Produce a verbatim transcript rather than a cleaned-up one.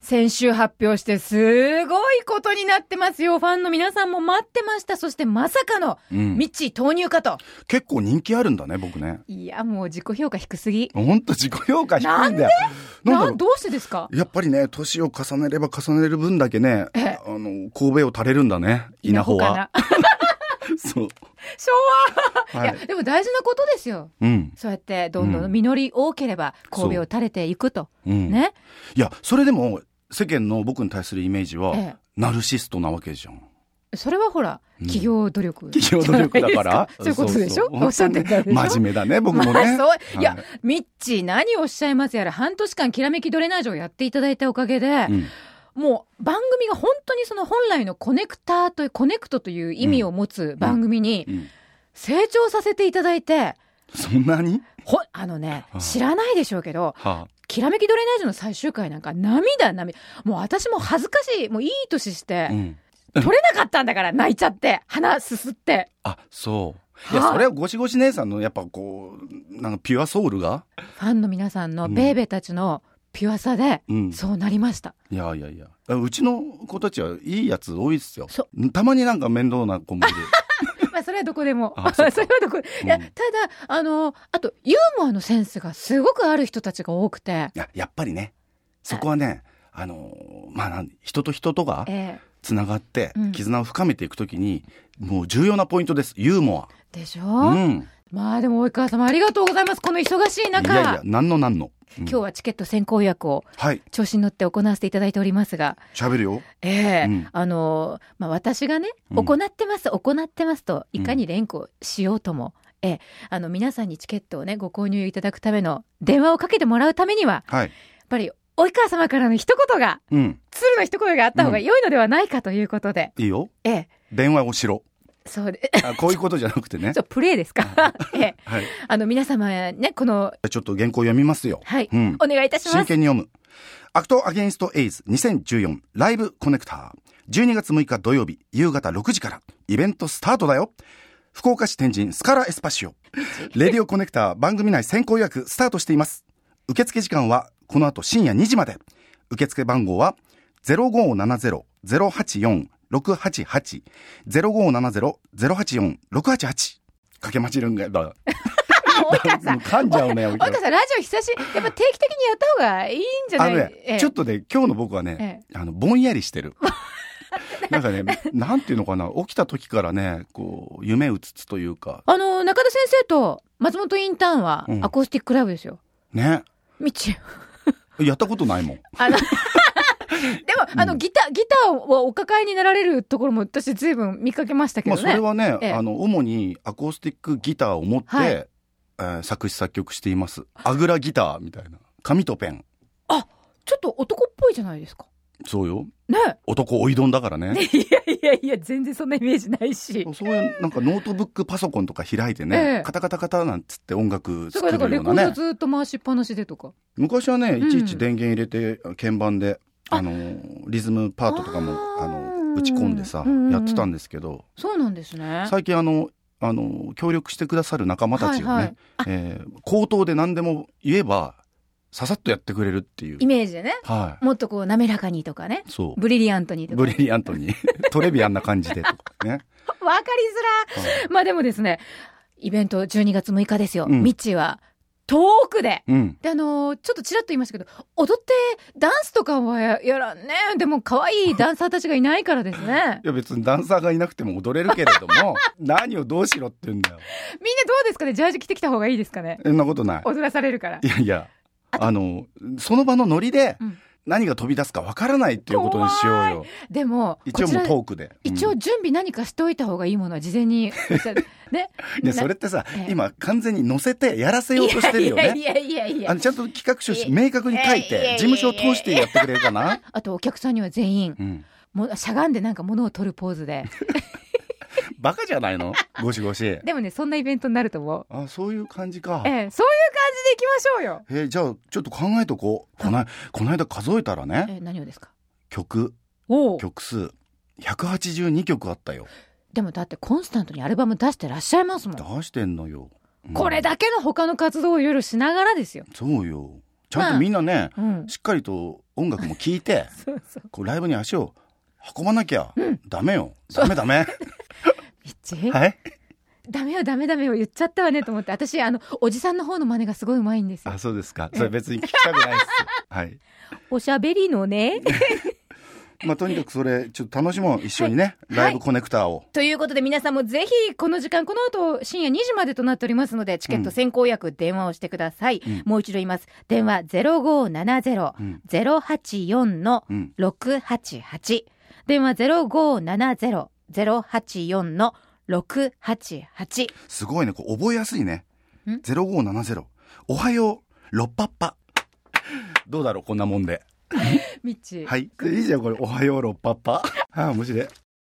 先週発表してすごいことになってますよ。ファンの皆さんも待ってました。そしてまさかのミッチー投入かと、うん、 結構人気あるんだね僕ね。 いやもう自己評価低すぎ。 ほんと自己評価低いんだよ。 なんでなんどうしてですか。 やっぱりね年を重ねれば重ねる分だけねあの神戸を垂れるんだね稲穂は。そう昭和、はい、いやでも大事なことですよ、うん、そうやってどんどん実り多ければ神戸を垂れていくと、うん、ね。 いやそれでも世間の僕に対するイメージは、ええ、ナルシストなわけじゃん。 それはほら、うん、企業努力企業努力だからそういうことでしょ。おっしゃってたでしょ。 真面目だね僕もね、まあそう、いや、はい、ミッチー何をおっしゃいますやら半年間きらめきドレナージをやっていただいたおかげで、うんもう番組が本当にその本来のコネクターというコネクトという意味を持つ番組に成長させていただいて、 そんなにほあのね、はあ、知らないでしょうけど、はあ、きらめきドレナージュの最終回なんか涙涙もう私も恥ずかしいもういい年して、うん、取れなかったんだから泣いちゃって鼻すすって。 あそういやそれはゴシゴシ姉さんのやっぱこうなんかピュアソウルがファンの皆さんのベーベたちの、うんピュアさで、うん、そうなりました。 いやいやいやうちの子たちはいいやつ多いですよ。たまになんか面倒な子もいるまあそれはどこでもそれはどこ、うん、いやただあのあとユーモアのセンスがすごくある人たちが多くて、 いや、やっぱりねそこはねあのまあ人と人とがつながって絆を深めていくときに、うん、もう重要なポイントです。ユーモアでしょ、うん、まあでも及川様ありがとうございます。この忙しい中いやいやなんのなんの今日はチケット先行予約を調子に乗って行わせていただいておりますが、 喋るよ。 えーうん、あのまあ、私がね、うん、行ってます行ってますといかに連呼しようとも、うん、えー、あの皆さんにチケットをねご購入いただくための電話をかけてもらうためには、はい、やっぱり及川様からの一言が、うん、鶴の一言があった方が良いのではないかということで、 うん、いいよ、 えー、 電話をしろ。 そうであこういうことじゃなくてねそうプレイですかえ、はい、あの皆様ねこのちょっと原稿読みますよ。 はい、うん、お願いいたします。 真剣に読むアクトアゲインストエイズにせんじゅうよんライブコネクターじゅうにがつむいか土曜日夕方ろくじからイベントスタートだよ。福岡市天神スカラエスパシオレディオコネクター番組内先行予約スタートしています。受付時間はこの後深夜にじまで。受付番号は ゼロごーななゼロ ゼロはちよん ろくはちはち ゼロごーななゼロ ゼロはちよん ろくはちはちかけまちるんがだ及川さん噛んじゃうね。 及川さんラジオ久しやっぱ定期的にやった方がいいんじゃない。 あのね、ええ、ちょっとね今日の僕はね、ええ、あのぼんやりしてるなんかねなんていうのかな起きた時からねこう夢うつつというかあの中田先生と松本インターンはアコースティックライブですよ、うん、ねみちやったことないもんあのでも、うん、あのギターギターをお抱えになられるところも私ずいぶん見かけましたけどね。 まあ、それはね、ええ、あの主にアコースティックギターを持って、はい、えー、作詞作曲しています。アグラギターみたいな紙とペン。 あちょっと男っぽいじゃないですか。 そうよ、 ね、 男おいどんだからね。 いやいやいや全然そんなイメージないし、 そういうなんかノートブックパソコンとか開いてね、ええ、カタカタカタなんつって音楽作るようなね。だからレコードずっと回しっぱなしでとか。 昔はねいちいち電源入れて鍵盤で、うん、あのリズムパートとかもあの打ち込んでさ、うんうんうん、やってたんですけど。 そうなんですね。 最近あのあの協力してくださる仲間たちがね、はいはい、えー、口頭で何でも言えばささっとやってくれるっていうイメージでね、はい、もっとこう滑らかにとかね、そうブリリアントにとか、 ブリリアントにトレビアンな感じでとかねわかりづら、はい、まあでもですねイベントじゅうにがつむいかですよ、うん、ミッチーは遠くで、うん、であのー、ちょっとちらっと言いましたけど踊ってダンスとかは や, やらねでも可愛いダンサーたちがいないからですねいや別にダンサーがいなくても踊れるけれども何をどうしろって言うんだよ。 みんなどうですかね、ジャージ着てきた方がいいですかね。 そんなことない、 踊らされるから。 いやいや あ, あのその場のノリで、うん、何が飛び出すかわからないっていうことにしようよ。 でも一応もうトークで、うん、 一応準備何かしておいた方がいいものは事前にね、 ね、それってさ、ええ、今完全に乗せてやらせようとしてるよね。 いやいやいやいや、 あのちゃんと企画書明確に書いて事務所を通してやってくれるかな。 あとお客さんには全員、うん、もしゃがんでなんか物を取るポーズでバカじゃないのゴシゴシ。 でもねそんなイベントになると思う。 あ、そういう感じか、 ええ、そういう感じでいきましょうよ。 えー、じゃあちょっと考えとこう。このこの間数えたらね、 えー、何をですか。 曲曲数ひゃくはちじゅうにきょくあったよ。 でもだってコンスタントにアルバム出してらっしゃいますもん。 出してんのよ、 うん、これだけの他の活動をいろいろしながらですよ。 そうよ。 ちゃんとみんなね、 まあうん、 しっかりと音楽も聴いてそうそうこうライブに足を運ばなきゃ、 うん、 ダメよダメダメミッチー、 はいダメよダメダメよ言っちゃったわねと思って、私あのおじさんの方の真似がすごいうまいんですよ。 あそうですか。それ別に聞きたくないですはいおしゃべりのねまあとにかくそれちょっと楽しもう一緒にね、はい、ライブコネクターを、 ということで皆さんもぜひこの時間この後深夜にじまでとなっておりますので、チケット先行予約電話をしてください、うん、もう一度言います。電話 ゼロごーななゼロ ゼロはちよん のろくはちはち、電話 ゼロごーななゼロ ゼロはちよん のろくはちはち。 すごいね、こう覚えやすいね。ゼロごーななゼロおはようろっぱっぱどうだろうこんなもんでミッチー、 はいいいじゃんこれ、おはようろっぱっぱああ面白い